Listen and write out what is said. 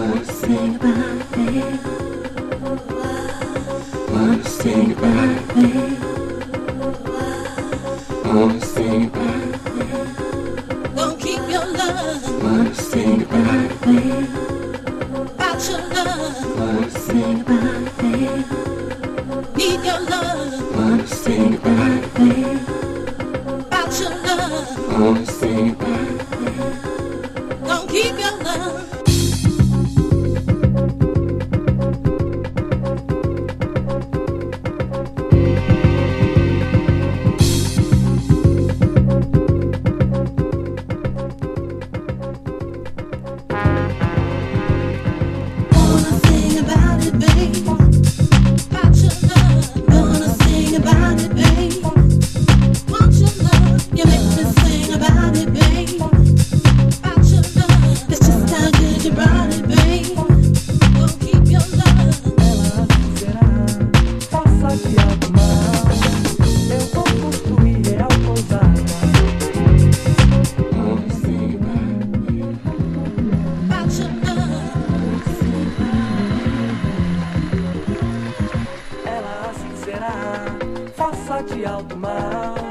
Wanna sing about it. Wanna sing about it. Wanna sing about it. Gonna keep your love. Wanna sing about it. About your love. Wanna sing about it. Need your love. Wanna sing about it. About your love. Wanna sing about it. Gonna keep your love. Faça de alto mar.